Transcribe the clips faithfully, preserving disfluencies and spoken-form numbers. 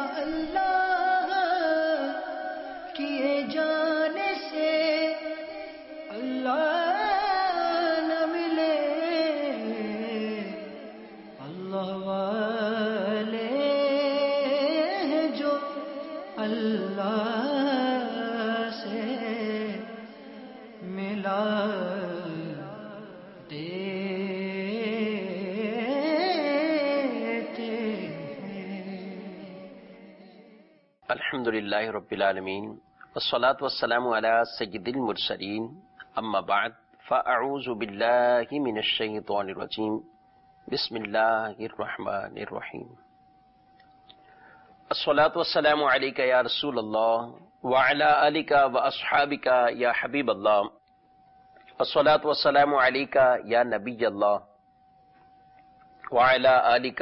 اللہ کیے جانے سے اللہ نہ ملے، اللہ والے ہیں جو اللہ سے ملا الحمد للہ رب العالمین والصلاة والسلام علی سید المرسلین اما بعد فاعوذ باللہ من الشیطان الرجیم بسم اللہ الرحمن الرحیم الصلاة والسلام علیک یا رسول اللہ وعلی آلک واصحابک یا حبیب اللہ الصلاة والسلام علیک یا نبی اللہ وعلی آلک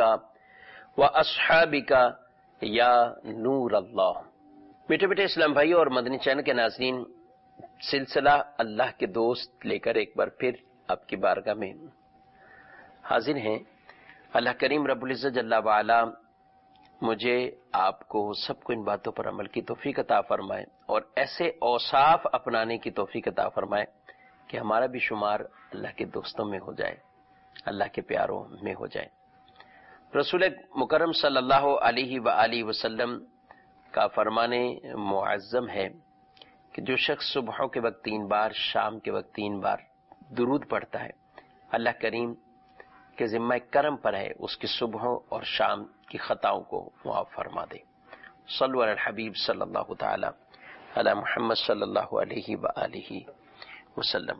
واصحابک یا نور اللہ۔ بیٹے بیٹے اسلام بھائی اور مدنی چینل کے ناظرین، سلسلہ اللہ کے دوست لے کر ایک بار پھر آپ کی بارگاہ میں حاضر ہیں۔ اللہ کریم رب العزت جل وعلا مجھے آپ کو سب کو ان باتوں پر عمل کی توفیق عطا فرمائے اور ایسے اوصاف اپنانے کی توفیق عطا فرمائے کہ ہمارا بھی شمار اللہ کے دوستوں میں ہو جائے، اللہ کے پیاروں میں ہو جائے۔ رسول مکرم صلی اللہ علیہ وآلہ وسلم کا فرمان معظم ہے کہ جو شخص صبحوں کے وقت تین بار، شام کے وقت تین بار درود پڑھتا ہے، اللہ کریم کے ذمہ کرم پر ہے اس کی صبحوں اور شام کی خطاؤں کو معاف فرما دے۔ صلو علی الحبیب صلی اللہ تعالی علی محمد صلی اللہ علیہ وآلہ وسلم۔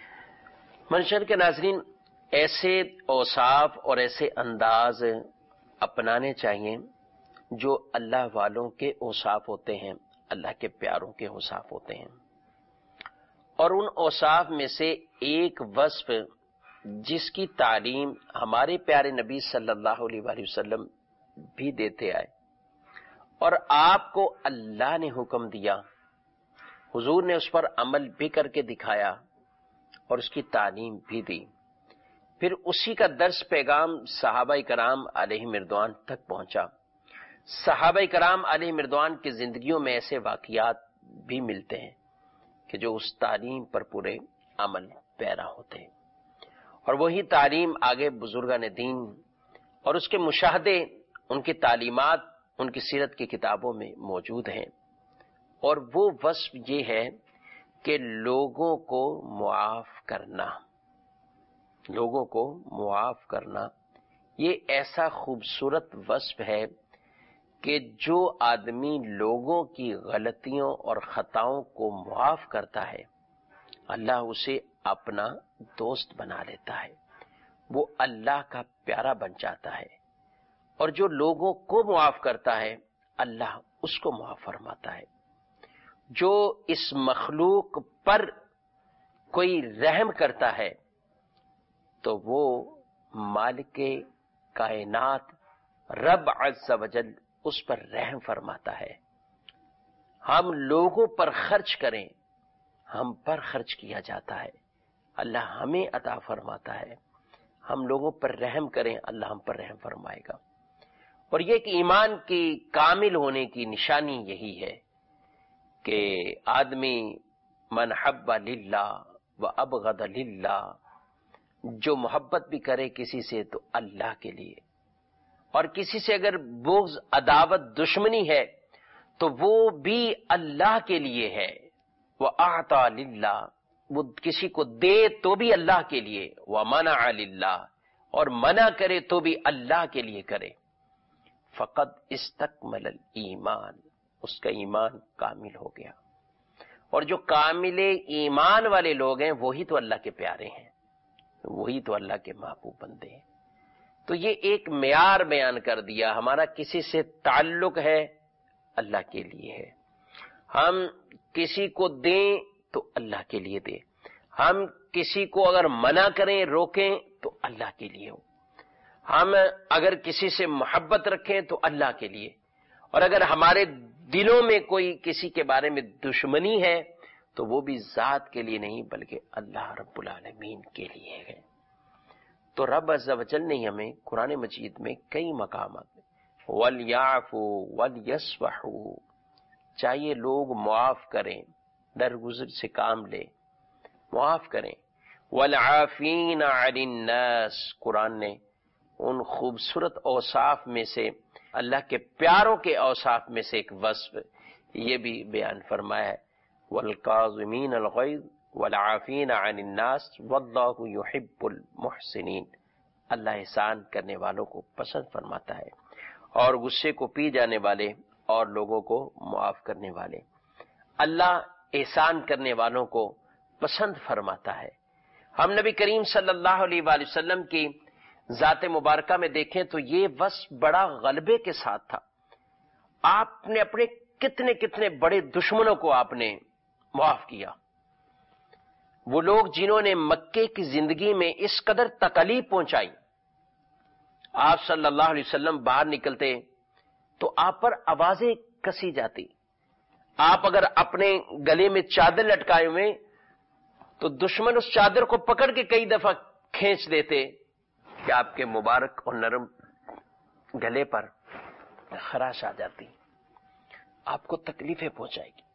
منشر کے ناظرین، ایسے اوصاف اور ایسے انداز اپنانے چاہیے جو اللہ والوں کے اوصاف ہوتے ہیں، اللہ کے پیاروں کے اوصاف ہوتے ہیں۔ اور ان اوصاف میں سے ایک وصف جس کی تعلیم ہمارے پیارے نبی صلی اللہ علیہ وآلہ وسلم بھی دیتے آئے اور آپ کو اللہ نے حکم دیا، حضور نے اس پر عمل بھی کر کے دکھایا اور اس کی تعلیم بھی دی، پھر اسی کا درس پیغام صحابہ کرام علیہ مردوان تک پہنچا۔ صحابہ کرام علیہ مردوان کی زندگیوں میں ایسے واقعات بھی ملتے ہیں کہ جو اس تعلیم پر پورے عمل پیرا ہوتے ہیں، اور وہی تعلیم آگے بزرگان دین اور اس کے مشاہدے، ان کی تعلیمات ان کی سیرت کی کتابوں میں موجود ہیں۔ اور وہ وصف یہ ہے کہ لوگوں کو معاف کرنا، لوگوں کو معاف کرنا یہ ایسا خوبصورت وصف ہے کہ جو آدمی لوگوں کی غلطیوں اور خطاؤں کو معاف کرتا ہے، اللہ اسے اپنا دوست بنا لیتا ہے، وہ اللہ کا پیارا بن جاتا ہے۔ اور جو لوگوں کو معاف کرتا ہے، اللہ اس کو معاف فرماتا ہے۔ جو اس مخلوق پر کوئی رحم کرتا ہے تو وہ مالک کائنات رب عز وجل اس پر رحم فرماتا ہے۔ ہم لوگوں پر خرچ کریں، ہم پر خرچ کیا جاتا ہے، اللہ ہمیں عطا فرماتا ہے۔ ہم لوگوں پر رحم کریں، اللہ ہم پر رحم فرمائے گا۔ اور یہ کہ ایمان کی کامل ہونے کی نشانی یہی ہے کہ آدمی من حب للہ و ابغض للہ، جو محبت بھی کرے کسی سے تو اللہ کے لیے، اور کسی سے اگر بغض، عداوت، دشمنی ہے تو وہ بھی اللہ کے لیے ہے۔ وَأَعْطَى لِلَّهِ، وہ کسی کو دے تو بھی اللہ کے لیے، وَمَنَعَ لِلَّهِ، اور منع کرے تو بھی اللہ کے لیے کرے۔ فَقَدْ اسْتَكْمَلَ الْإِيمَانِ، اس کا ایمان کامل ہو گیا۔ اور جو کامل ایمان والے لوگ ہیں وہی تو اللہ کے پیارے ہیں، وہی تو اللہ کے محبوب بندے ہیں۔ تو یہ ایک معیار بیان کر دیا، ہمارا کسی سے تعلق ہے اللہ کے لیے ہے، ہم کسی کو دیں تو اللہ کے لیے دیں، ہم کسی کو اگر منع کریں، روکیں تو اللہ کے لیے ہو، ہم اگر کسی سے محبت رکھیں تو اللہ کے لیے، اور اگر ہمارے دلوں میں کوئی کسی کے بارے میں دشمنی ہے تو وہ بھی ذات کے لیے نہیں بلکہ اللہ رب العالمین کے لیے ہے۔ تو رب عز و جل نے ہمیں قرآن مجید میں کئی مقامات میں وَلْيَعْفُوا وَلْيَصْفَحُوا، چاہیے لوگ معاف کریں، درگزر سے کام لیں، معاف کریں۔ وَالْعَافِينَ عَنِ النَّاسِ، قرآن نے ان خوبصورت اوصاف میں سے، اللہ کے پیاروں کے اوصاف میں سے ایک وصف یہ بھی بیان فرمایا ہے، وَالْقَاظِمِينَ الْغَيْظَ وَالْعَافِينَ عَنِ النَّاسِ وَاللَّهُ يُحِبُّ الْمُحْسِنِينَ، اللہ احسان کرنے والوں کو پسند فرماتا ہے اور غصے کو پی جانے والے اور لوگوں کو معاف کرنے والے۔ اللہ احسان کرنے والوں کو پسند فرماتا ہے۔ ہم نبی کریم صلی اللہ علیہ وآلہ وسلم کی ذات مبارکہ میں دیکھیں تو یہ وصف بڑا غلبے کے ساتھ تھا۔ آپ نے اپنے کتنے کتنے بڑے دشمنوں کو آپ نے معاف کیا۔ وہ لوگ جنہوں نے مکے کی زندگی میں اس قدر تکلیف پہنچائی، آپ صلی اللہ علیہ وسلم باہر نکلتے تو آپ پر آوازیں کسی جاتی، آپ اگر اپنے گلے میں چادر لٹکائے ہوئے تو دشمن اس چادر کو پکڑ کے کئی دفعہ کھینچ دیتے کہ آپ کے مبارک اور نرم گلے پر خراش آ جاتی، آپ کو تکلیفیں پہنچائے گی۔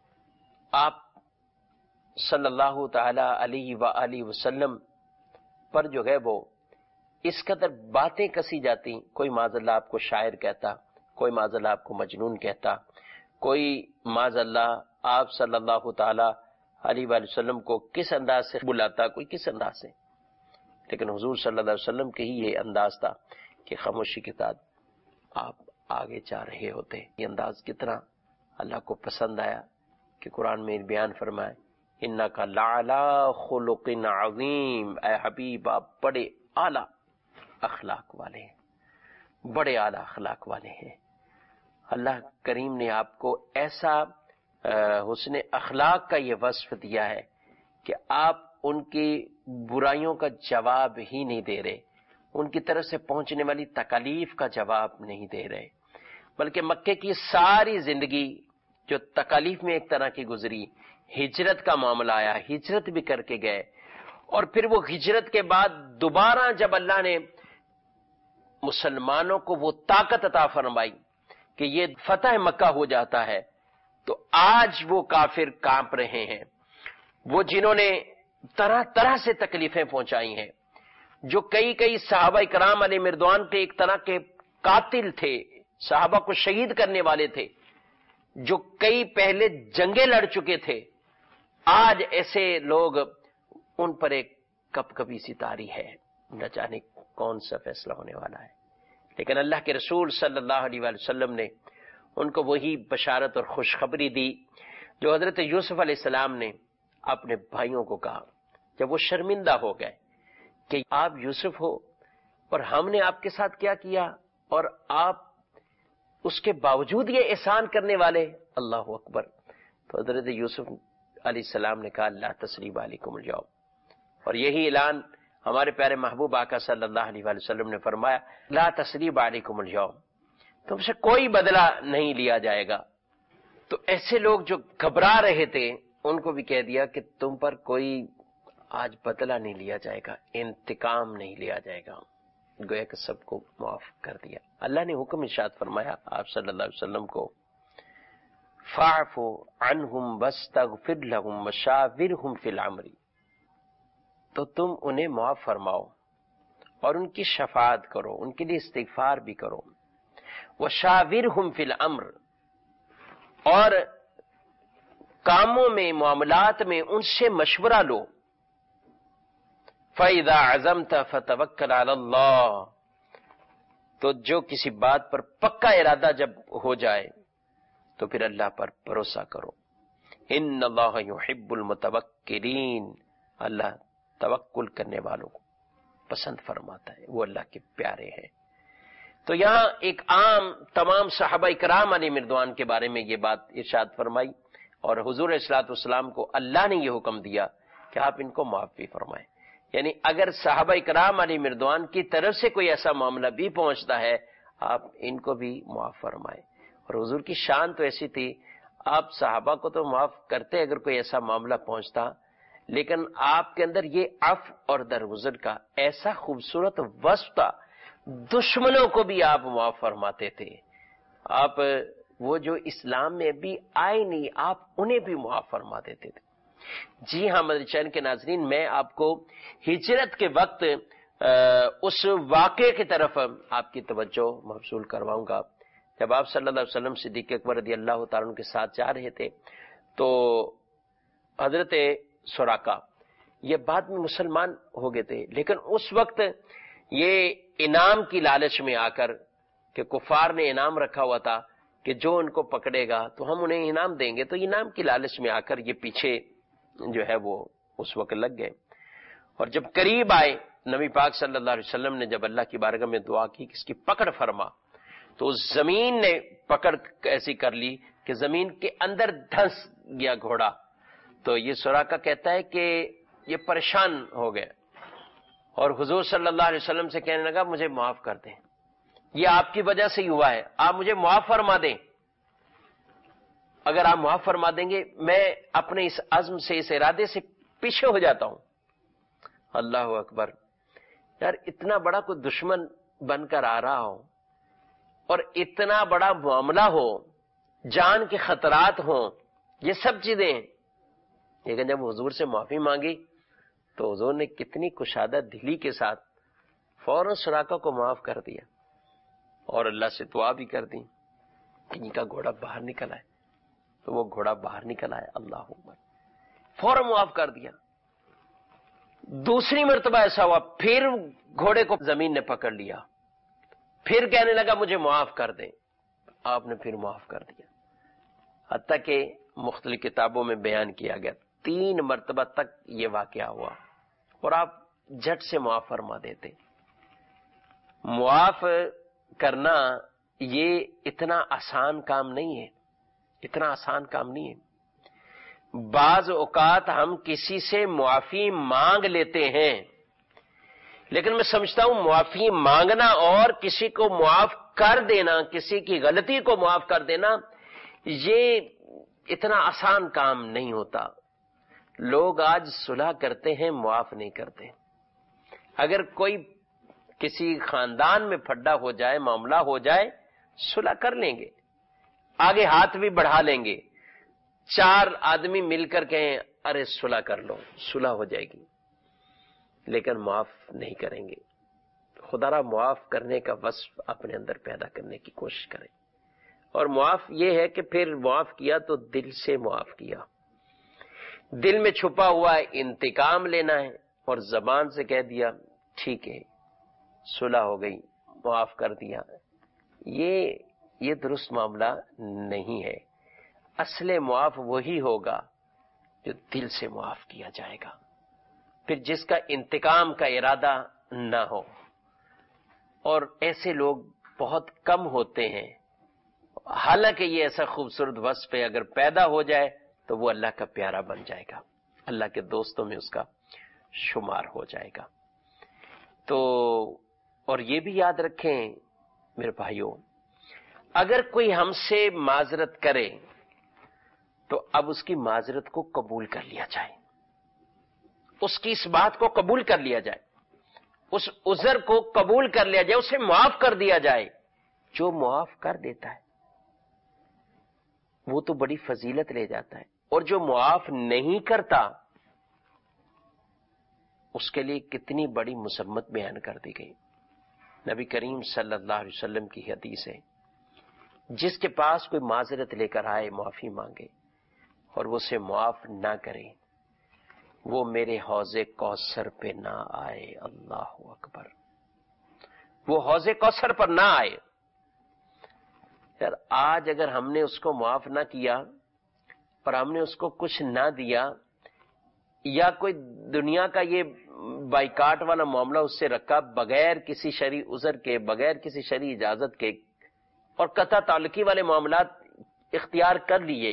آپ صلی اللہ تعالی علیہ وآلہ وسلم پر جو ہے وہ اس قدر باتیں کسی جاتی، کوئی معاذ اللہ آپ کو شاعر کہتا، کوئی معاذ اللہ آپ کو مجنون کہتا، کوئی معاذ اللہ آپ صلی اللہ تعالی علیہ وآلہ وسلم کو کس انداز سے بلاتا، کوئی کس انداز سے، لیکن حضور صلی اللہ علیہ وسلم کے ہی یہ انداز تھا کہ خاموشی کے ساتھ آپ آگے جا رہے ہوتے۔ یہ انداز کتنا اللہ کو پسند آیا کہ قرآن میں بیان فرمائے، اِنَّكَ لَعَلَىٰ خُلُقٍ عَظِيمٍ، اے حبیب آپ بڑے اعلیٰ اخلاق والے ہیں، بڑے اعلیٰ اخلاق والے ہیں۔ اللہ کریم نے آپ کو ایسا حسن اخلاق کا یہ وصف دیا ہے کہ آپ ان کی برائیوں کا جواب ہی نہیں دے رہے، ان کی طرف سے پہنچنے والی تکالیف کا جواب نہیں دے رہے، بلکہ مکے کی ساری زندگی جو تکالیف میں ایک طرح کی گزری، ہجرت کا معاملہ آیا، ہجرت بھی کر کے گئے، اور پھر وہ ہجرت کے بعد دوبارہ جب اللہ نے مسلمانوں کو وہ طاقت عطا فرمائی کہ یہ فتح مکہ ہو جاتا ہے، تو آج وہ کافر کانپ رہے ہیں، وہ جنہوں نے طرح طرح سے تکلیفیں پہنچائی ہیں، جو کئی کئی صحابہ کرام علیہ مردوان کے ایک طرح کے قاتل تھے، صحابہ کو شہید کرنے والے تھے، جو کئی پہلے جنگیں لڑ چکے تھے، آج ایسے لوگ ان پر ایک کپ کپی سی طاری ہے، نہ جانے کون سا فیصلہ ہونے والا ہے۔ لیکن اللہ کے رسول صلی اللہ علیہ وآلہ وسلم نے ان کو وہی بشارت اور خوشخبری دی جو حضرت یوسف علیہ السلام نے اپنے بھائیوں کو کہا جب وہ شرمندہ ہو گئے کہ آپ یوسف ہو اور ہم نے آپ کے ساتھ کیا کیا، اور آپ اس کے باوجود یہ احسان کرنے والے، اللہ اکبر۔ تو حضرت یوسف علیہ السلام نے کہا لا تثریب علیکم اليوم، اور یہی اعلان ہمارے پیارے محبوب آقا صلی اللہ علیہ وآلہ وسلم نے فرمایا لا تثریب علیکم اليوم، تم سے کوئی بدلہ نہیں لیا جائے گا۔ تو ایسے لوگ جو گھبرا رہے تھے ان کو بھی کہہ دیا کہ تم پر کوئی آج بدلہ نہیں لیا جائے گا، انتقام نہیں لیا جائے گا، گویا کہ سب کو معاف کر دیا۔ اللہ نے حکم ارشاد فرمایا آپ صلی اللہ علیہ وسلم کو فاعف عنہم واستغفر لہم وشاورہم فی الامر، تو تم انہیں معاف فرماؤ اور ان کی شفاعت کرو، ان کے لیے استغفار بھی کرو، وشاورہم فی الامر، اور کاموں میں معاملات میں ان سے مشورہ لو، فَإِذَا عَزَمْتَ فَتَوَكَّلْ عَلَى اللَّهِ، تو جو کسی بات پر پکا ارادہ جب ہو جائے تو پھر اللہ پر بھروسہ کرو، ان اللہ یحب المتوکلین، اللہ توکل کرنے والوں کو پسند فرماتا ہے، وہ اللہ کے پیارے ہیں۔ تو یہاں ایک عام تمام صحابہ کرام علیہ مردوان کے بارے میں یہ بات ارشاد فرمائی، اور حضور علیہ الصلوۃ والسلام کو اللہ نے یہ حکم دیا کہ آپ ان کو معاف بھی فرمائیں، یعنی اگر صحابہ کرام علیہ مردوان کی طرف سے کوئی ایسا معاملہ بھی پہنچتا ہے آپ ان کو بھی معاف فرمائیں۔ اور حضور کی شان تو ایسی تھی، آپ صحابہ کو تو معاف کرتے اگر کوئی ایسا معاملہ پہنچتا، لیکن آپ کے اندر یہ عفو اور درگزر کا ایسا خوبصورت وصف تھا دشمنوں کو بھی آپ معاف فرماتے تھے. آپ وہ جو اسلام میں بھی آئے نہیں آپ انہیں بھی معاف فرما دیتے تھے. جی ہاں مدنی چینل کے ناظرین، میں آپ کو ہجرت کے وقت اس واقعے کی طرف آپ کی توجہ مبذول کرواؤں گا. جب آپ صلی اللہ علیہ وسلم صدیق اکبر رضی اللہ تعالیٰ عنہ کے ساتھ جا رہے تھے تو حضرت سراقہ یہ بعد میں مسلمان ہو گئے تھے، لیکن اس وقت یہ انعام کی لالچ میں آ کر کہ کفار نے انعام رکھا ہوا تھا کہ جو ان کو پکڑے گا تو ہم انہیں انعام دیں گے، تو انعام کی لالچ میں آ کر یہ پیچھے جو ہے وہ اس وقت لگ گئے. اور جب قریب آئے نبی پاک صلی اللہ علیہ وسلم نے جب اللہ کی بارگاہ میں دعا کی کہ اس کی پکڑ فرما، تو زمین نے پکڑ ایسی کر لی کہ زمین کے اندر دھنس گیا گھوڑا. تو یہ سراقہ کہتا ہے کہ یہ پریشان ہو گئے اور حضور صلی اللہ علیہ وسلم سے کہنے لگا مجھے معاف کر دیں، یہ آپ کی وجہ سے ہی ہوا ہے، آپ مجھے معاف فرما دیں. اگر آپ معاف فرما دیں گے میں اپنے اس عزم سے اس ارادے سے پیچھے ہو جاتا ہوں. اللہ اکبر. یار اتنا بڑا کوئی دشمن بن کر آ رہا ہو اور اتنا بڑا معاملہ ہو، جان کے خطرات ہوں، یہ سب چیزیں، لیکن جب حضور سے معافی مانگی تو حضور نے کتنی کشادہ دلی کے ساتھ فوراً سراقہ کو معاف کر دیا اور اللہ سے دعا بھی کر دی کہ ان کا گھوڑا باہر نکل آئے. تو وہ گھوڑا باہر نکل آیا، اللہ اکبر، فوراً معاف کر دیا. دوسری مرتبہ ایسا ہوا، پھر گھوڑے کو زمین نے پکڑ لیا، پھر کہنے لگا مجھے معاف کر دیں، آپ نے پھر معاف کر دیا. حتیٰ کہ مختلف کتابوں میں بیان کیا گیا تین مرتبہ تک یہ واقعہ ہوا اور آپ جھٹ سے معاف فرما دیتے. معاف کرنا یہ اتنا آسان کام نہیں ہے، اتنا آسان کام نہیں ہے. بعض اوقات ہم کسی سے معافی مانگ لیتے ہیں، لیکن میں سمجھتا ہوں معافی مانگنا اور کسی کو معاف کر دینا، کسی کی غلطی کو معاف کر دینا، یہ اتنا آسان کام نہیں ہوتا. لوگ آج صلح کرتے ہیں، معاف نہیں کرتے. اگر کوئی کسی خاندان میں پھڈا ہو جائے، معاملہ ہو جائے، صلح کر لیں گے، آگے ہاتھ بھی بڑھا لیں گے. چار آدمی مل کر کہیں ارے صلح کر لو، صلح ہو جائے گی، لیکن معاف نہیں کریں گے. خدا را معاف کرنے کا وصف اپنے اندر پیدا کرنے کی کوشش کریں. اور معاف یہ ہے کہ پھر معاف کیا تو دل سے معاف کیا. دل میں چھپا ہوا انتقام لینا ہے اور زبان سے کہہ دیا ٹھیک ہے صلح ہو گئی، معاف کر دیا، یہ یہ درست معاملہ نہیں ہے. اصل معاف وہی ہوگا جو دل سے معاف کیا جائے گا، پھر جس کا انتقام کا ارادہ نہ ہو. اور ایسے لوگ بہت کم ہوتے ہیں. حالانکہ یہ ایسا خوبصورت وصف ہے، اگر پیدا ہو جائے تو وہ اللہ کا پیارا بن جائے گا، اللہ کے دوستوں میں اس کا شمار ہو جائے گا. تو اور یہ بھی یاد رکھیں میرے بھائیوں، اگر کوئی ہم سے معذرت کرے تو اب اس کی معذرت کو قبول کر لیا جائے، اس کی اس بات کو قبول کر لیا جائے، اس عذر کو قبول کر لیا جائے، اسے معاف کر دیا جائے. جو معاف کر دیتا ہے وہ تو بڑی فضیلت لے جاتا ہے، اور جو معاف نہیں کرتا اس کے لیے کتنی بڑی مذمت بیان کر دی گئی. نبی کریم صلی اللہ علیہ وسلم کی حدیث ہے، جس کے پاس کوئی معذرت لے کر آئے، معافی مانگے اور وہ اسے معاف نہ کرے، وہ میرے حوض کوثر پہ نہ آئے. اللہ اکبر. وہ حوض کوثر پر نہ آئے. یار آج اگر ہم نے اس کو معاف نہ کیا اور ہم نے اس کو کچھ نہ دیا، یا کوئی دنیا کا یہ بائیکاٹ والا معاملہ اس سے رکھا بغیر کسی شرعی عذر کے، بغیر کسی شرعی اجازت کے، اور قطع تعلقی والے معاملات اختیار کر لیے.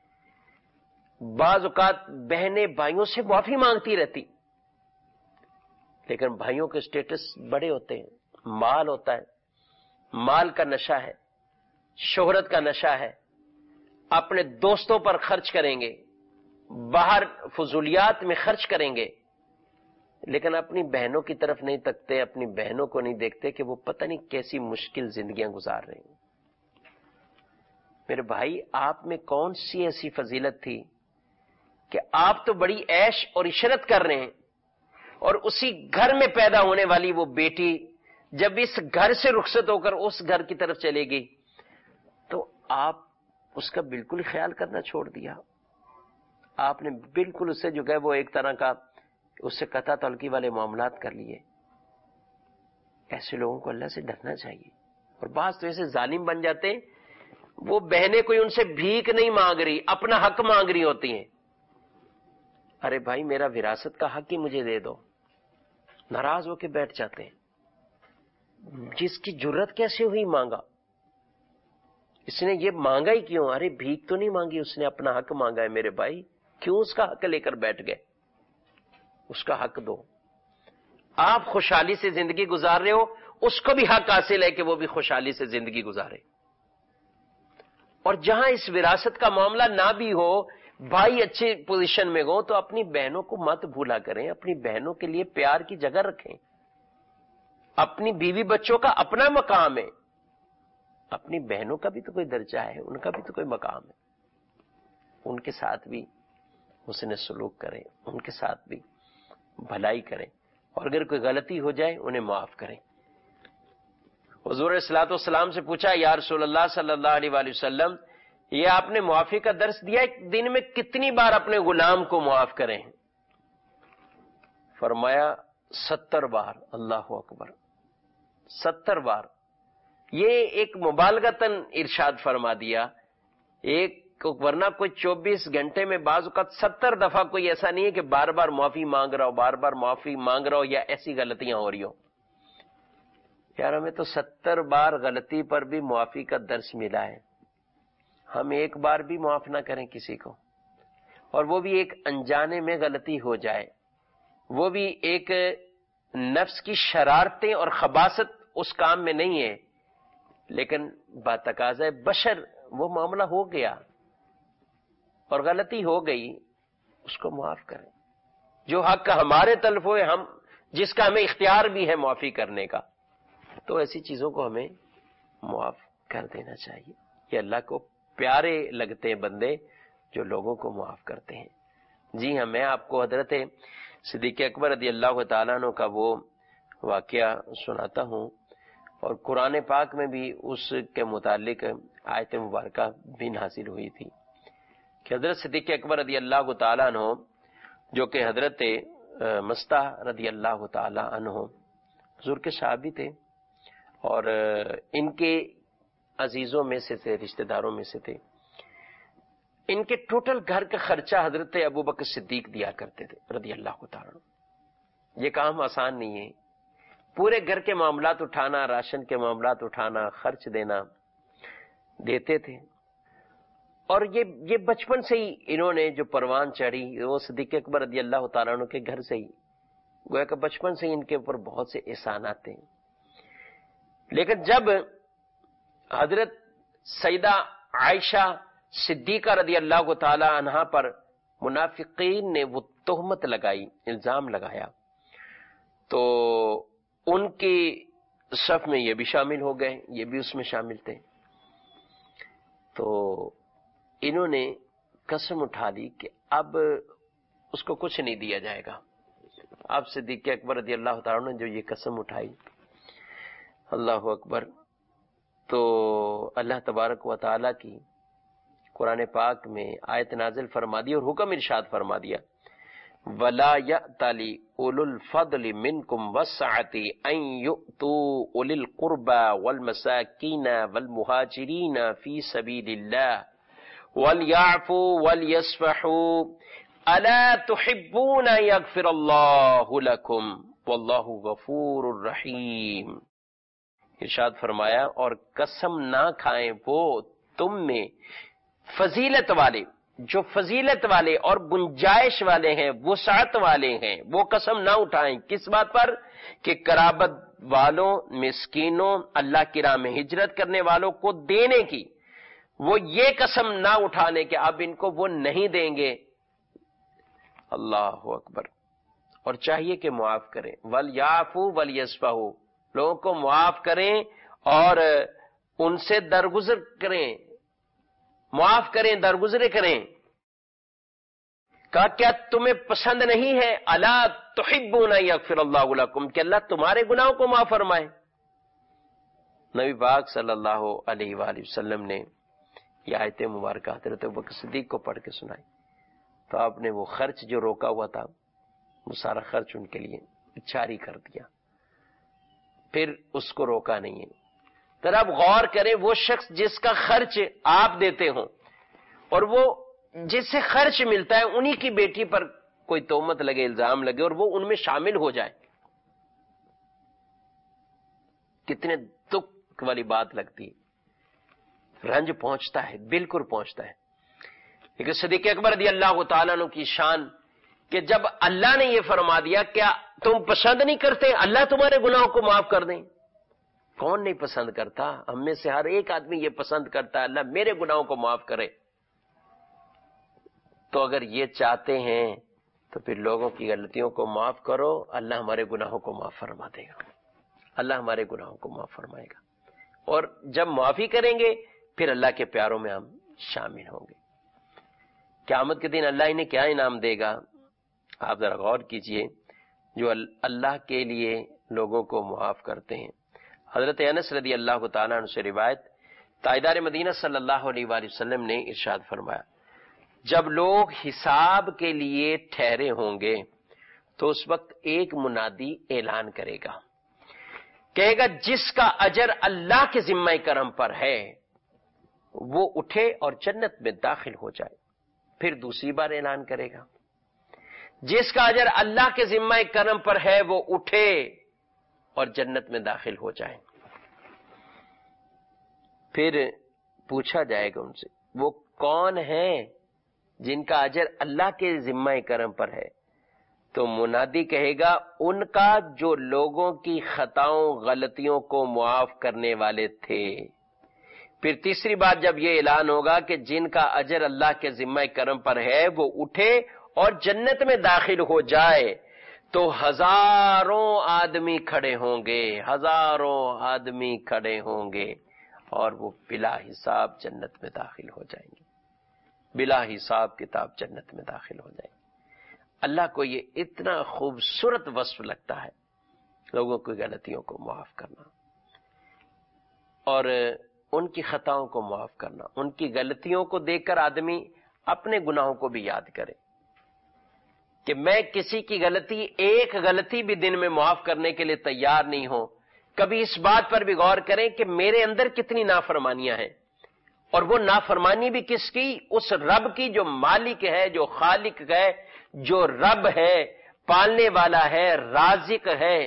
بعض اوقات بہنیں بھائیوں سے معافی مانگتی رہتی، لیکن بھائیوں کے سٹیٹس بڑے ہوتے ہیں، مال ہوتا ہے، مال کا نشہ ہے، شہرت کا نشہ ہے، اپنے دوستوں پر خرچ کریں گے، باہر فضولیات میں خرچ کریں گے، لیکن اپنی بہنوں کی طرف نہیں تکتے، اپنی بہنوں کو نہیں دیکھتے کہ وہ پتہ نہیں کیسی مشکل زندگیاں گزار رہے ہیں۔ میرے بھائی، آپ میں کون سی ایسی فضیلت تھی کہ آپ تو بڑی عیش اور عشرت کر رہے ہیں، اور اسی گھر میں پیدا ہونے والی وہ بیٹی جب اس گھر سے رخصت ہو کر اس گھر کی طرف چلے گئی تو آپ اس کا بالکل خیال کرنا چھوڑ دیا۔ آپ نے بالکل اس سے جو ہے وہ ایک طرح کا اس سے قطع تعلقی والے معاملات کر لیے۔ ایسے لوگوں کو اللہ سے ڈرنا چاہیے۔ اور بعض تو ایسے ظالم بن جاتے ہیں، وہ بہنیں کوئی ان سے بھیک نہیں مانگ رہی، اپنا حق مانگ رہی ہوتی ہیں۔ ارے بھائی، میرا وراثت کا حق ہی مجھے دے دو، ناراض ہو کے بیٹھ جاتے ہیں۔ جس کی جرت کیسے ہوئی مانگا؟ اس نے یہ مانگا ہی کیوں؟ ارے بھیک تو نہیں مانگی، اس نے اپنا حق مانگا ہے۔ میرے بھائی، کیوں اس کا حق لے کر بیٹھ گئے؟ اس کا حق دو۔ آپ خوشحالی سے زندگی گزار رہے ہو، اس کو بھی حق حاصل ہے کہ وہ بھی خوشحالی سے زندگی گزارے۔ اور جہاں اس وراثت کا معاملہ نہ بھی ہو، بھائی اچھے پوزیشن میں ہو، تو اپنی بہنوں کو مت بھولا کریں، اپنی بہنوں کے لیے پیار کی جگہ رکھیں۔ اپنی بیوی بچوں کا اپنا مقام ہے، اپنی بہنوں کا بھی تو کوئی درجہ ہے، ان کا بھی تو کوئی مقام ہے۔ ان کے ساتھ بھی حسن سلوک کریں، ان کے ساتھ بھی بھلائی کریں، اور اگر کوئی غلطی ہو جائے انہیں معاف کریں۔ حضور صلی اللہ علیہ وسلم سے پوچھا، یا رسول اللہ صلی اللہ علیہ وآلہ وسلم، یہ آپ نے معافی کا درس دیا، ایک دن میں کتنی بار اپنے غلام کو معاف کریں؟ فرمایا ستر بار۔ اللہ اکبر، ستر بار۔ یہ ایک مبالغتاً ارشاد فرما دیا، ایک ورنہ کوئی چوبیس گھنٹے میں بعض اوقات ستر دفعہ کوئی ایسا نہیں ہے کہ بار بار معافی مانگ رہا ہو، بار بار معافی مانگ رہا ہو یا ایسی غلطیاں ہو رہی ہو۔ یار ہمیں تو ستر بار غلطی پر بھی معافی کا درس ملا ہے، ہم ایک بار بھی معاف نہ کریں کسی کو، اور وہ بھی ایک انجانے میں غلطی ہو جائے، وہ بھی ایک نفس کی شرارتیں اور خباثت اس کام میں نہیں ہے، لیکن باتقاضۂ بشر وہ معاملہ ہو گیا اور غلطی ہو گئی، اس کو معاف کریں۔ جو حق ہمارے تلف ہوئے، ہم جس کا ہمیں اختیار بھی ہے معافی کرنے کا، تو ایسی چیزوں کو ہمیں معاف کر دینا چاہیے۔ یہ اللہ کو پیارے لگتے ہیں بندے جو لوگوں کو معاف کرتے ہیں۔ جی ہاں، میں آپ کو حضرت صدیق اکبر رضی اللہ تعالیٰ عنہ کا وہ واقعہ سناتا ہوں، اور قرآن پاک میں بھی اس کے متعلق آیت مبارکہ بھی نازل ہوئی تھی کہ حضرت صدیق اکبر رضی اللہ تعالیٰ عنہ، جو کہ حضرت مستہ رضی اللہ تعالیٰ عنہ حضور کے صحابی تھے، اور ان کے عزیزوں میں سے تھے، رشتہ داروں میں سے تھے، ان کے ٹوٹل گھر کا خرچہ حضرت ابو بکر صدیق دیا کرتے تھے رضی اللہ تعالیٰ عنہ۔ یہ کام آسان نہیں ہے، پورے گھر کے معاملات اٹھانا، راشن کے معاملات اٹھانا، خرچ دینا، دیتے تھے۔ اور یہ یہ بچپن سے ہی انہوں نے جو پروان چڑھی وہ صدیق اکبر رضی اللہ تعالیٰ عنہ کے گھر سے ہی، گویا کہ بچپن سے ہی ان کے اوپر بہت سے احسانات ہیں۔ لیکن جب حضرت سیدہ عائشہ صدیقہ رضی اللہ تعالی عنہا پر منافقین نے وہ تہمت لگائی، الزام لگایا، تو ان کی صف میں یہ بھی شامل ہو گئے، یہ بھی اس میں شامل تھے۔ تو انہوں نے قسم اٹھا لی کہ اب اس کو کچھ نہیں دیا جائے گا۔ اب صدیق اکبر رضی اللہ تعالیٰ نے جو یہ قسم اٹھائی، اللہ اکبر، تو اللہ تبارک و تعالیٰ کی قرآن پاک میں آیت نازل فرما دی اور حکم ارشاد فرما دیا، وَلَا يَأْتَلِ أُولُو الْفَضْلِ مِنْكُمْ وَالسَّعَةِ أَنْ يُؤْتُوا أُولِي الْقُرْبَى وَالْمَسَاكِينَ وَالْمُهَاجِرِينَ فِي سَبِيلِ اللَّهِ وَلْيَعْفُوا وَلْيَصْفَحُوا أَلَا تُحِبُّونَ أَن يَغْفِرَ اللَّهُ لَكُمْ وَاللَّهُ غَفُورٌ رَحِيمٌ۔ ارشاد فرمایا، اور قسم نہ کھائیں وہ تم میں فضیلت والے، جو فضیلت والے اور گنجائش والے ہیں، وسعت والے ہیں، وہ قسم نہ اٹھائیں۔ کس بات پر؟ کہ قرابت والوں، مسکینوں، اللہ کی راہ میں ہجرت کرنے والوں کو دینے کی، وہ یہ قسم نہ اٹھانے کہ اب ان کو وہ نہیں دیں گے۔ اللہ اکبر۔ اور چاہیے کہ معاف کریں. وَلْيَعْفُوا وَلْيَصْفَحُوا، لوگوں کو معاف کریں اور ان سے درگزر کریں، معاف کریں، درگزرے کریں. کہا کیا تمہیں پسند نہیں ہے الا تحبون یغفر اللہ لکم، کہ اللہ تمہارے گناہوں کو معاف فرمائے. نبی پاک صلی اللہ علیہ وآلہ وسلم نے یہ آیت مبارکہ حضرت ابوبکر صدیق کو پڑھ کے سنائی تو آپ نے وہ خرچ جو روکا ہوا تھا وہ سارا خرچ ان کے لیے جاری کر دیا، پھر اس کو روکا نہیں ہے. ذرا آپ غور کریں، وہ شخص جس کا خرچ آپ دیتے ہوں اور وہ جس سے خرچ ملتا ہے انہی کی بیٹی پر کوئی تہمت لگے، الزام لگے اور وہ ان میں شامل ہو جائے، کتنے دکھ والی بات لگتی ہے، رنج پہنچتا ہے، بالکل پہنچتا ہے. لیکن صدیق اکبر رضی اللہ تعالیٰ عنہ کی شان کہ جب اللہ نے یہ فرما دیا کیا تم پسند نہیں کرتے اللہ تمہارے گناہوں کو معاف کر دیں؟ کون نہیں پسند کرتا؟ ہم میں سے ہر ایک آدمی یہ پسند کرتا ہے اللہ میرے گناہوں کو معاف کرے. تو اگر یہ چاہتے ہیں تو پھر لوگوں کی غلطیوں کو معاف کرو، اللہ ہمارے گناہوں کو معاف فرما دے گا، اللہ ہمارے گناہوں کو معاف فرمائے گا. اور جب معافی کریں گے پھر اللہ کے پیاروں میں ہم شامل ہوں گے. قیامت کے دن اللہ انہیں کیا انعام دے گا؟ آپ ذرا غور کیجئے. جو اللہ کے لیے لوگوں کو معاف کرتے ہیں. حضرت انس رضی اللہ تعالیٰ عنہ سے روایت، تاجدار مدینہ صلی اللہ علیہ وآلہ وسلم نے ارشاد فرمایا جب لوگ حساب کے لیے ٹھہرے ہوں گے تو اس وقت ایک منادی اعلان کرے گا، کہے گا جس کا اجر اللہ کے ذمہ کرم پر ہے وہ اٹھے اور جنت میں داخل ہو جائے. پھر دوسری بار اعلان کرے گا جس کا اجر اللہ کے ذمہ کرم پر ہے وہ اٹھے اور جنت میں داخل ہو جائے. پھر پوچھا جائے گا ان سے وہ کون ہیں جن کا اجر اللہ کے ذمہ کرم پر ہے؟ تو منادی کہے گا ان کا جو لوگوں کی خطاؤں غلطیوں کو معاف کرنے والے تھے. پھر تیسری بار جب یہ اعلان ہوگا کہ جن کا اجر اللہ کے ذمہ کرم پر ہے وہ اٹھے اور جنت میں داخل ہو جائے تو ہزاروں آدمی کھڑے ہوں گے، ہزاروں آدمی کھڑے ہوں گے اور وہ بلا حساب جنت میں داخل ہو جائیں گے، بلا حساب کتاب جنت میں داخل ہو جائیں گے. اللہ کو یہ اتنا خوبصورت وصف لگتا ہے لوگوں کی غلطیوں کو معاف کرنا اور ان کی خطاؤں کو معاف کرنا. ان کی غلطیوں کو دیکھ کر آدمی اپنے گناہوں کو بھی یاد کرے کہ میں کسی کی غلطی ایک غلطی بھی دن میں معاف کرنے کے لیے تیار نہیں ہوں. کبھی اس بات پر بھی غور کریں کہ میرے اندر کتنی نافرمانیاں ہیں اور وہ نافرمانی بھی کس کی؟ اس رب کی جو مالک ہے، جو خالق ہے، جو رب ہے، پالنے والا ہے، رازق ہے،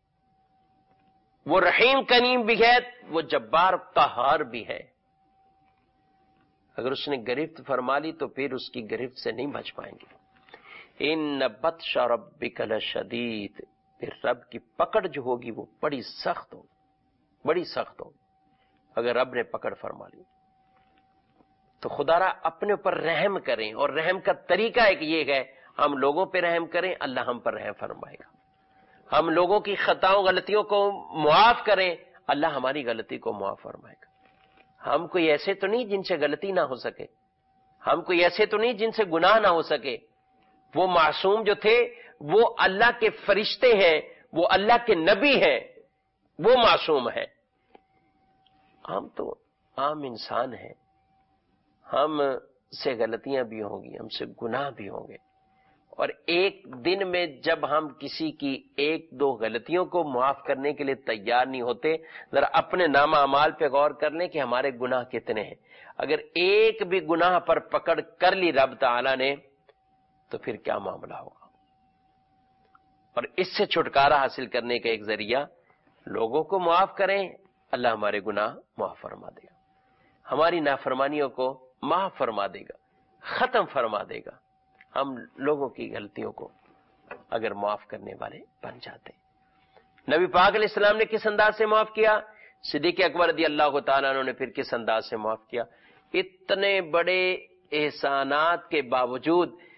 وہ رحیم کریم بھی ہے، وہ جبار قہار بھی ہے. اگر اس نے گرفت فرما لی تو پھر اس کی گرفت سے نہیں بچ پائیں گے. ان بطش ربک لشدید، پھر رب کی پکڑ جو ہوگی وہ بڑی سخت ہوگی، بڑی سخت ہوگی اگر رب نے پکڑ فرما لی. تو خدا را اپنے اوپر رحم کریں اور رحم کا طریقہ ایک یہ ہے ہم لوگوں پہ رحم کریں، اللہ ہم پر رحم فرمائے گا. ہم لوگوں کی خطاؤں غلطیوں کو معاف کریں، اللہ ہماری غلطی کو معاف فرمائے گا. ہم کوئی ایسے تو نہیں جن سے غلطی نہ ہو سکے، ہم کوئی ایسے تو نہیں جن سے گناہ نہ ہو سکے. وہ معصوم جو تھے وہ اللہ کے فرشتے ہیں، وہ اللہ کے نبی ہیں، وہ معصوم ہیں. ہم تو عام انسان ہیں، ہم سے غلطیاں بھی ہوں گی، ہم سے گناہ بھی ہوں گے. اور ایک دن میں جب ہم کسی کی ایک دو غلطیوں کو معاف کرنے کے لیے تیار نہیں ہوتے، ذرا اپنے نامہ اعمال پہ غور کر لیں کہ ہمارے گناہ کتنے ہیں. اگر ایک بھی گناہ پر پکڑ کر لی رب تعالی نے تو پھر کیا معاملہ ہوگا. اور اس سے چھٹکارا حاصل کرنے کا ایک ذریعہ لوگوں کو معاف کریں، اللہ ہمارے گناہ معاف فرما دے گا، ہماری نافرمانیوں کو معاف فرما دے گا، ختم فرما دے گا. ہم لوگوں کی غلطیوں کو اگر معاف کرنے والے بن جاتے. نبی پاک علیہ السلام نے کس انداز سے معاف کیا؟ صدیق اکبر رضی اللہ تعالیٰ عنہ نے پھر کس انداز سے معاف کیا؟ اتنے بڑے احسانات کے باوجود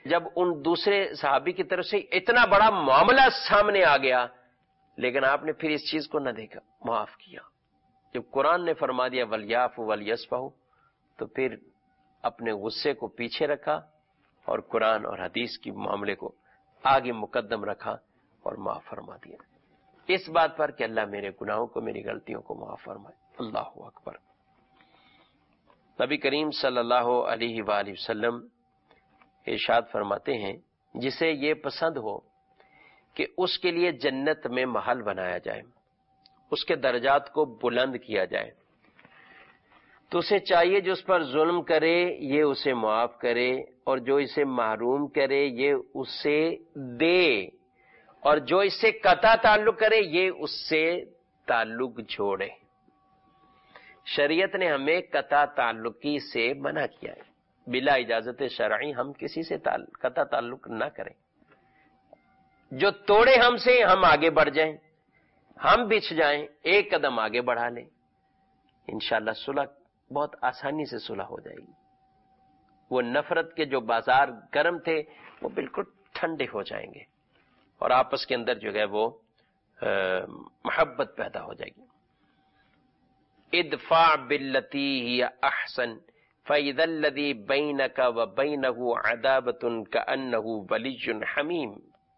جب ان دوسرے صحابی کی طرف سے اتنا بڑا معاملہ سامنے آ گیا لیکن آپ نے پھر اس چیز کو نہ دیکھا، معاف کیا. جب قرآن نے فرما دیا وَلْيَعْفُوا وَلْيَصْفَحُوا تو پھر اپنے غصے کو پیچھے رکھا اور قرآن اور حدیث کی معاملے کو آگے مقدم رکھا اور معاف فرما دیا، اس بات پر کہ اللہ میرے گناہوں کو، میری غلطیوں کو معاف فرمائے. اللہ اکبر. نبی کریم صلی اللہ علیہ وآلہ وسلم ارشاد فرماتے ہیں جسے یہ پسند ہو کہ اس کے لیے جنت میں محل بنایا جائے، اس کے درجات کو بلند کیا جائے، تو اسے چاہیے جو اس پر ظلم کرے یہ اسے معاف کرے، اور جو اسے محروم کرے یہ اسے دے، اور جو اس سے قطع تعلق کرے یہ اس سے تعلق جوڑے. شریعت نے ہمیں قطع تعلقی سے منع کیا ہے. بلا اجازت شرعی ہم کسی سے قطع تعلق نہ کریں. جو توڑے ہم سے ہم آگے بڑھ جائیں، ہم بچھ جائیں، ایک قدم آگے بڑھا لیں، انشاءاللہ صلح بہت آسانی سے صلح ہو جائے گی. وہ نفرت کے جو بازار گرم تھے وہ بالکل ٹھنڈے ہو جائیں گے اور آپس کے اندر جو ہے وہ محبت پیدا ہو جائے گی. ادفع باللتی ہی احسن فاذا الذی بینک وبینہ عداوۃ کأنہ ولی حمیم.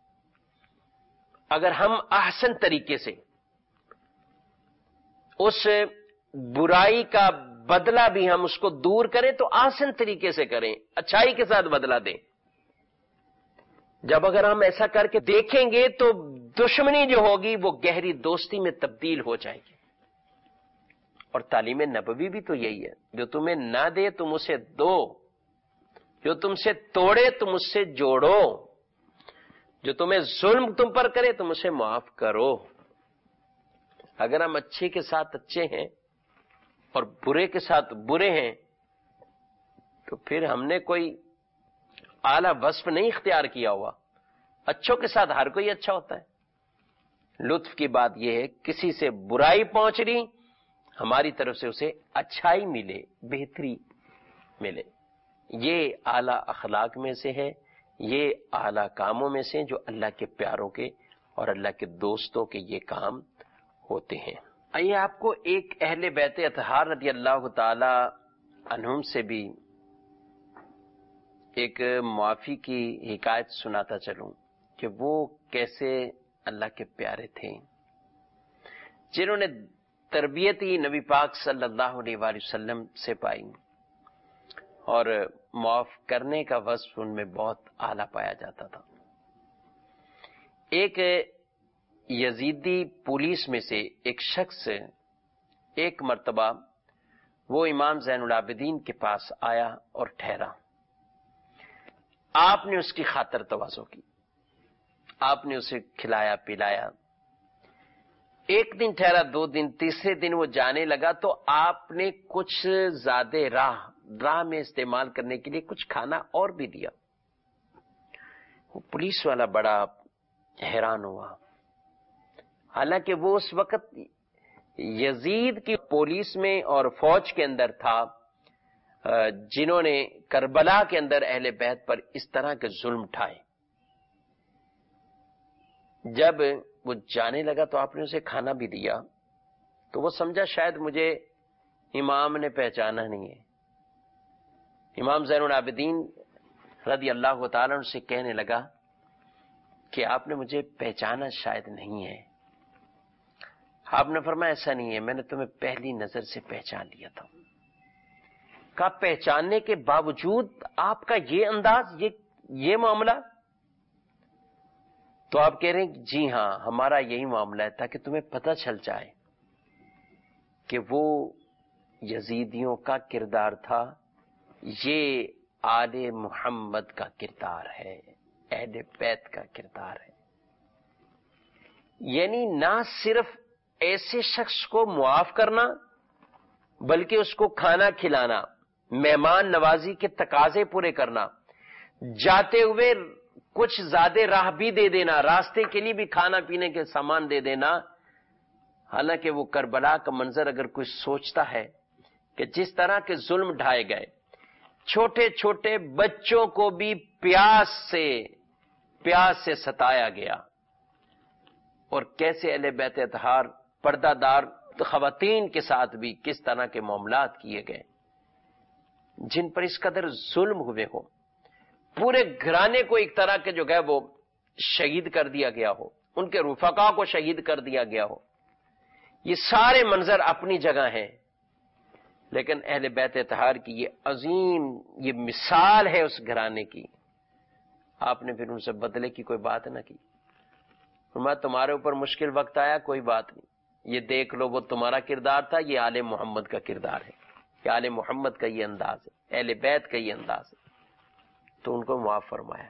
اگر ہم احسن طریقے سے اس برائی کا بدلہ بھی ہم اس کو دور کریں تو آسن طریقے سے کریں، اچھائی کے ساتھ بدلہ دیں. جب اگر ہم ایسا کر کے دیکھیں گے تو دشمنی جو ہوگی وہ گہری دوستی میں تبدیل ہو جائے گی. اور تعلیم نبوی بھی تو یہی ہے، جو تمہیں نہ دے تم اسے دو، جو تم سے توڑے تم اس سے جوڑو، جو تمہیں ظلم تم پر کرے تم اسے معاف کرو. اگر ہم اچھے کے ساتھ اچھے ہیں اور برے کے ساتھ برے ہیں تو پھر ہم نے کوئی اعلی وصف نہیں اختیار کیا ہوا. اچھوں کے ساتھ ہر کوئی اچھا ہوتا ہے. لطف کی بات یہ ہے کسی سے برائی پہنچ رہی ہماری طرف سے اسے اچھائی ملے، بہتری ملے. یہ اعلی اخلاق میں سے ہے، یہ اعلی کاموں میں سے جو اللہ کے پیاروں کے اور اللہ کے دوستوں کے یہ کام ہوتے ہیں. آئیے آپ کو ایک اہل بیت اطہار رضی اللہ تعالی عنہم سے بھی ایک معافی کی حکایت سناتا چلوں کہ وہ کیسے اللہ کے پیارے تھے، جنہوں نے تربیت ہی نبی پاک صلی اللہ علیہ وآلہ وسلم سے پائی اور معاف کرنے کا وصف ان میں بہت اعلیٰ پایا جاتا تھا. ایک یزیدی پولیس میں سے ایک شخص ایک مرتبہ وہ امام زین العابدین کے پاس آیا اور ٹھہرا. آپ نے اس کی خاطر تواضع کی، آپ نے اسے کھلایا پلایا. ایک دن ٹھہرا، دو دن، تیسرے دن وہ جانے لگا تو آپ نے کچھ زیادہ راہ راہ میں استعمال کرنے کے لیے کچھ کھانا اور بھی دیا. وہ پولیس والا بڑا حیران ہوا، حالانکہ وہ اس وقت یزید کی پولیس میں اور فوج کے اندر تھا جنہوں نے کربلا کے اندر اہل بیت پر اس طرح کے ظلم اٹھائے. جب وہ جانے لگا تو آپ نے اسے کھانا بھی دیا تو وہ سمجھا شاید مجھے امام نے پہچانا نہیں ہے. امام زین العابدین رضی اللہ تعالیٰ عنہ سے کہنے لگا کہ آپ نے مجھے پہچانا شاید نہیں ہے. آپ نے فرمایا ایسا نہیں ہے، میں نے تمہیں پہلی نظر سے پہچان لیا تھا. کہا پہچاننے کے باوجود آپ کا یہ انداز، یہ یہ معاملہ؟ تو آپ کہہ رہے ہیں جی ہاں ہمارا یہی معاملہ ہے تاکہ تمہیں پتہ چل جائے کہ وہ یزیدیوں کا کردار تھا، یہ آل محمد کا کردار ہے، اہل بیت کا کردار ہے. یعنی نہ صرف ایسے شخص کو معاف کرنا بلکہ اس کو کھانا کھلانا، مہمان نوازی کے تقاضے پورے کرنا، جاتے ہوئے کچھ زیادہ راہ بھی دے دینا، راستے کے لیے بھی کھانا پینے کے سامان دے دینا. حالانکہ وہ کربلا کا منظر اگر کوئی سوچتا ہے کہ جس طرح کے ظلم ڈھائے گئے، چھوٹے چھوٹے بچوں کو بھی پیاس سے پیاس سے ستایا گیا، اور کیسے اہل بیت اطہار پردہ دار خواتین کے ساتھ بھی کس طرح کے معاملات کیے گئے جن پر اس قدر ظلم ہوئے ہو، پورے گھرانے کو ایک طرح کے جو ہے وہ شہید کر دیا گیا ہو، ان کے رفقا کو شہید کر دیا گیا ہو. یہ سارے منظر اپنی جگہ ہیں، لیکن اہل بیت اطہار کی یہ عظیم یہ مثال ہے اس گھرانے کی. آپ نے پھر ان سے بدلے کی کوئی بات نہ کی. فرمایا تمہارے اوپر مشکل وقت آیا، کوئی بات نہیں، یہ دیکھ لو وہ تمہارا کردار تھا، یہ آل محمد کا کردار ہے، یہ آل محمد کا یہ انداز ہے، اہل بیت کا یہ انداز ہے. تو ان کو معاف فرمایا.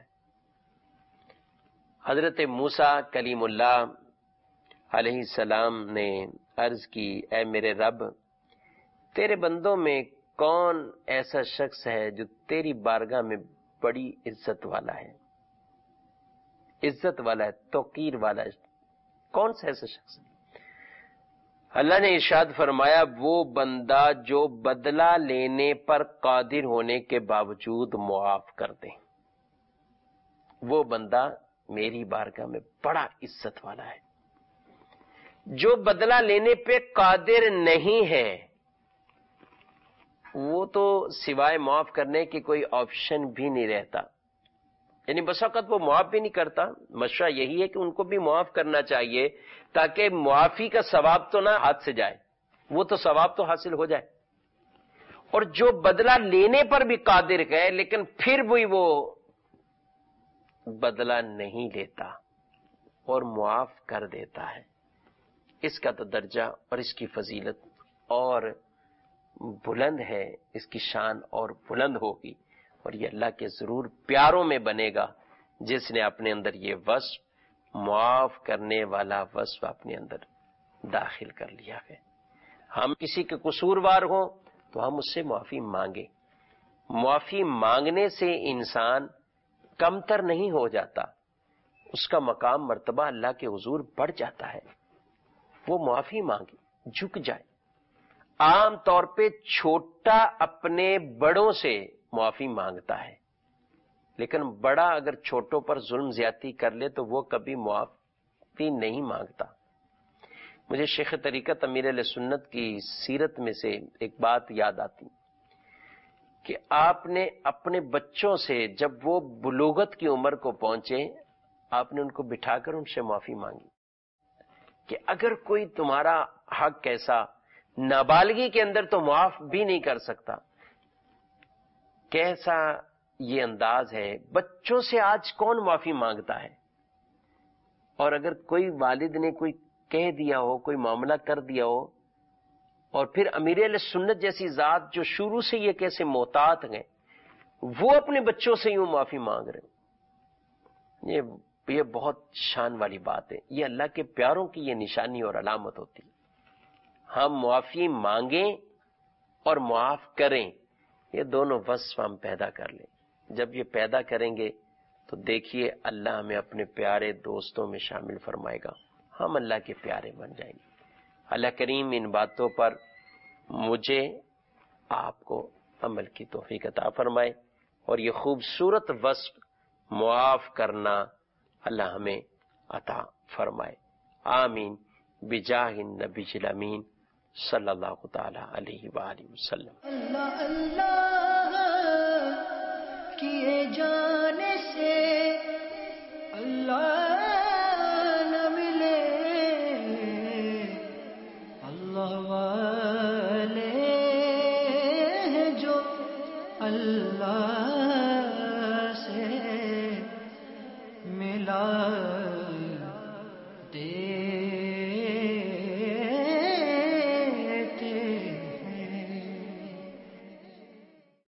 حضرت موسیٰ کلیم اللہ علیہ السلام نے عرض کی، اے میرے رب، تیرے بندوں میں کون ایسا شخص ہے جو تیری بارگاہ میں بڑی عزت والا ہے، عزت والا ہے، توقیر والا ہے، کون سا ایسا شخص ہے؟ اللہ نے ارشاد فرمایا، وہ بندہ جو بدلہ لینے پر قادر ہونے کے باوجود معاف کر دے، وہ بندہ میری بارگاہ میں بڑا عزت والا ہے. جو بدلہ لینے پہ قادر نہیں ہے وہ تو سوائے معاف کرنے کی کوئی آپشن بھی نہیں رہتا. یعنی بس وقت وہ معاف بھی نہیں کرتا. مشورہ یہی ہے کہ ان کو بھی معاف کرنا چاہیے تاکہ معافی کا ثواب تو نہ ہاتھ سے جائے، وہ تو ثواب تو حاصل ہو جائے. اور جو بدلہ لینے پر بھی قادر ہے لیکن پھر بھی وہ بدلہ نہیں لیتا اور معاف کر دیتا ہے، اس کا تو درجہ اور اس کی فضیلت اور بلند ہے، اس کی شان اور بلند ہوگی. اور یہ اللہ کے ضرور پیاروں میں بنے گا جس نے اپنے اندر یہ وصف، معاف کرنے والا وصف اپنے اندر داخل کر لیا ہے. ہم کسی کے قصوروار ہوں تو ہم اس سے معافی مانگیں. معافی مانگنے سے انسان کمتر نہیں ہو جاتا، اس کا مقام مرتبہ اللہ کے حضور بڑھ جاتا ہے. وہ معافی مانگے، جھک جائے. عام طور پہ چھوٹا اپنے بڑوں سے معافی مانگتا ہے، لیکن بڑا اگر چھوٹوں پر ظلم زیادتی کر لے تو وہ کبھی معافی نہیں مانگتا. مجھے شیخ طریقت امیر اہل سنت کی سیرت میں سے ایک بات یاد آتی کہ آپ نے اپنے بچوں سے جب وہ بلوغت کی عمر کو پہنچے، آپ نے ان کو بٹھا کر ان سے معافی مانگی کہ اگر کوئی تمہارا حق ایسا نابالغی کے اندر تو معاف بھی نہیں کر سکتا، کیسا یہ انداز ہے. بچوں سے آج کون معافی مانگتا ہے؟ اور اگر کوئی والد نے کوئی کہہ دیا ہو، کوئی معاملہ کر دیا ہو، اور پھر امیر اہل سنت جیسی ذات جو شروع سے یہ کیسے محتاط ہیں، وہ اپنے بچوں سے یوں معافی مانگ رہے ہیں، یہ یہ بہت شان والی بات ہے. یہ اللہ کے پیاروں کی یہ نشانی اور علامت ہوتی ہے. ہم معافی مانگیں اور معاف کریں، یہ دونوں وصف ہم پیدا کر لیں. جب یہ پیدا کریں گے تو دیکھیے اللہ ہمیں اپنے پیارے دوستوں میں شامل فرمائے گا، ہم اللہ کے پیارے بن جائیں گے. اللہ کریم ان باتوں پر مجھے آپ کو عمل کی توفیق عطا فرمائے، اور یہ خوبصورت وصف معاف کرنا اللہ ہمیں عطا فرمائے. آمین بجاہ النبی الامین صلی اللہ تعالی علیہ وآلہ وسلم. اللہ اللہ کیے جانے سے اللہ نہ ملے، اللہ والے ہیں جو اللہ سے ملا